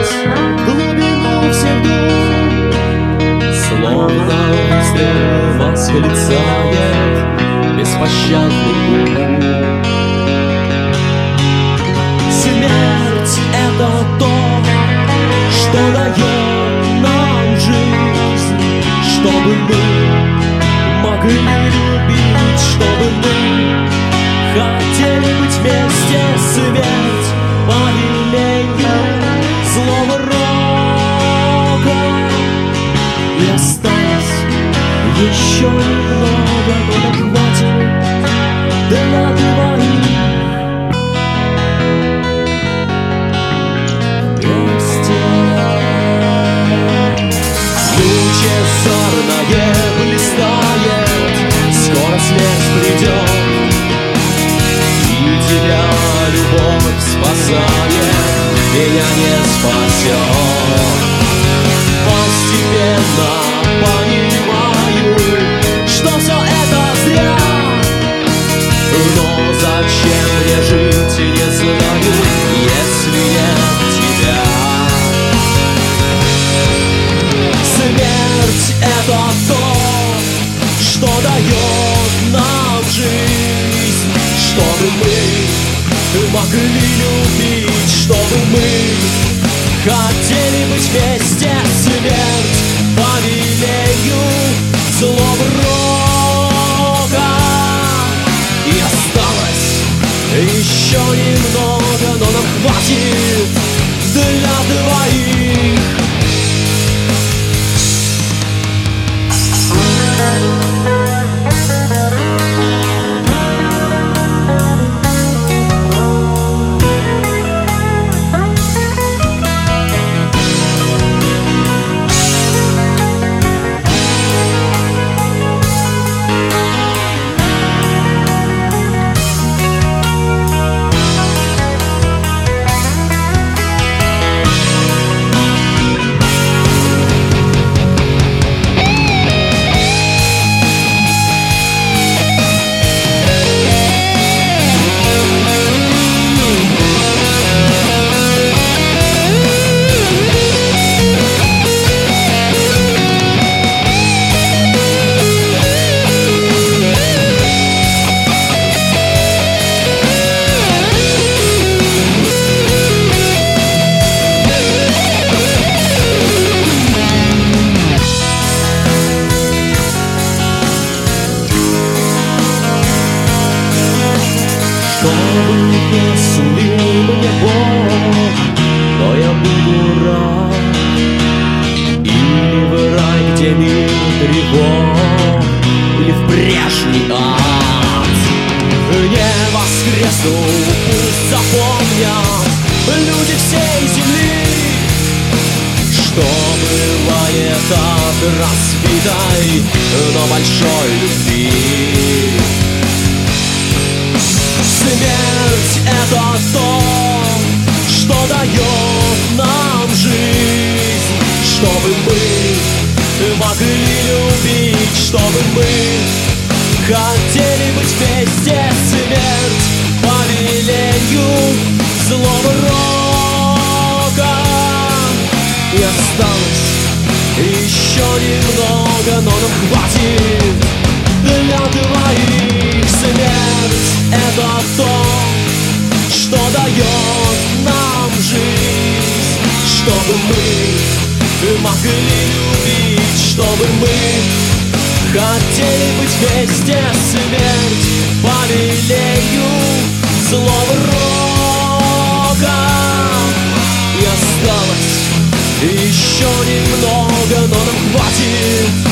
глубину всех душ, словно выстрел восклицает беспощадный путь. Смерть — это то, что дает нам жизнь, чтобы мы могли любить, чтобы мы хотели быть вместе. Смерть по велению злого рока. И осталось еще немного, но нам хватит для двоих. Лучезарное блистает, скоро смерть придет, и тебя любовь спасает, меня не спасет. Постепенно понимаю, что все это зря, но зачем мне жить, не знаю, если нет тебя. Смерть — это то, что дает нам жизнь, чтобы мы могли любить, чтобы мы хотели быть вместе. Смерть по велению злого рока. И осталось еще немного, но нам хватит для двоих. Чтобы не сулил мне Бог, но я буду рад. Или в рай, где мир тревог, или в прежний ад. Не воскресну, пусть запомнят люди всей земли, что бывает от разбитой, но большой любви. Смерть — это то, что дает нам жизнь, чтобы мы могли любить, чтобы мы хотели быть вместе. Смерть по велению злого рока. И осталось еще немного, но нам хватит для двоих. Смерть — это то, что дает нам жизнь, чтобы мы могли любить, чтобы мы хотели быть вместе. Смерть по велению злого рока. И осталось еще немного, но нам хватит